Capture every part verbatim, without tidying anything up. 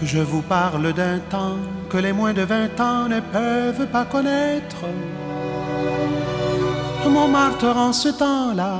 Je vous parle d'un temps que les moins de vingt ans ne peuvent pas connaître. Montmartre en ce temps-là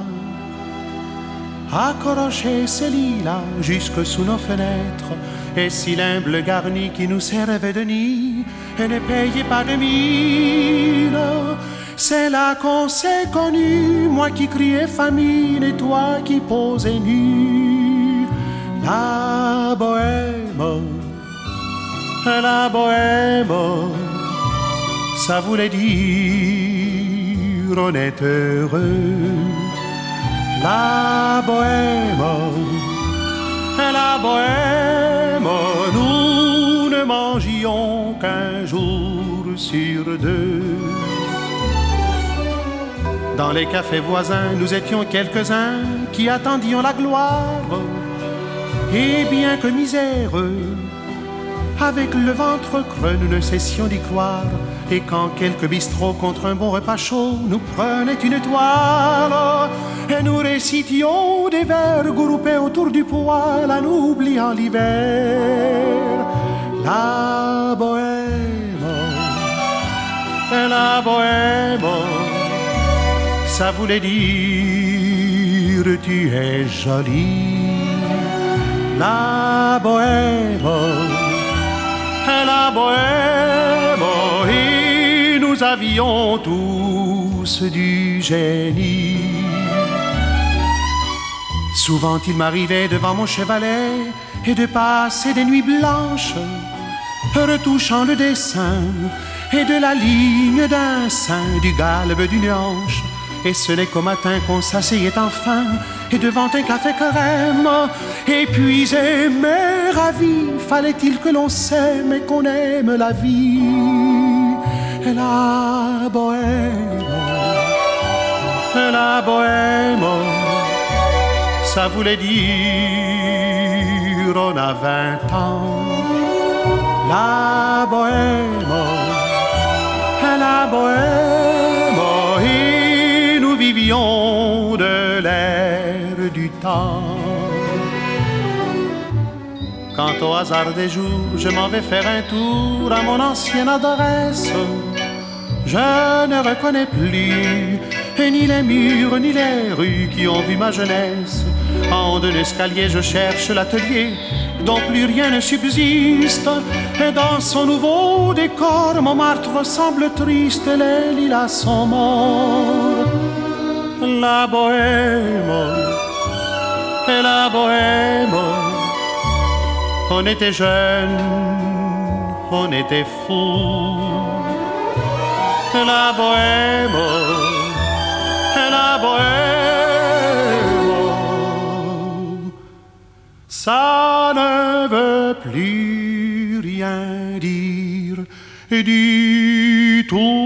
accrochait ses lilas jusque sous nos fenêtres, et si l'humble garni qui nous servait de nid ne payait pas de mine, c'est là qu'on s'est connus, moi qui criais famine et toi qui posais nu. La bohème, la bohème, ça voulait dire on est heureux. La bohème, la bohème, nous ne mangions qu'un jour sur deux. Dans les cafés voisins, nous étions quelques-uns qui attendions la gloire. Et bien que miséreux, avec le ventre creux, nous ne cessions d'y croire. Et quand quelques bistrots contre un bon repas chaud nous prenaient une toile, et nous récitions des vers groupés autour du poêle en oubliant l'hiver. La bohème, la bohème, ça voulait dire tu es jolie. La bohème, la bohème, et nous avions tous du génie. Souvent il m'arrivait devant mon chevalet et de passer des nuits blanches, retouchant le dessin et de la ligne d'un sein, du galbe d'une hanche. Et ce n'est qu'au matin qu'on s'asseyait enfin, et devant un café crème, épuisé mais ravi, fallait-il que l'on s'aime et qu'on aime la vie. Et la bohème, la bohème, ça voulait dire on a vingt ans. La bohème, la bohème, et nous vivions de l'air du temps. Quand au hasard des jours je m'en vais faire un tour à mon ancienne adresse, je ne reconnais plus ni les murs ni les rues qui ont vu ma jeunesse. En de l'escalier je cherche l'atelier dont plus rien ne subsiste, et dans son nouveau décor Montmartre semble triste et les lilas sont morts. La bohème, et la bohème, on était jeunes, on était fous. La bohème, la bohème, ça ne veut plus rien dire du tout.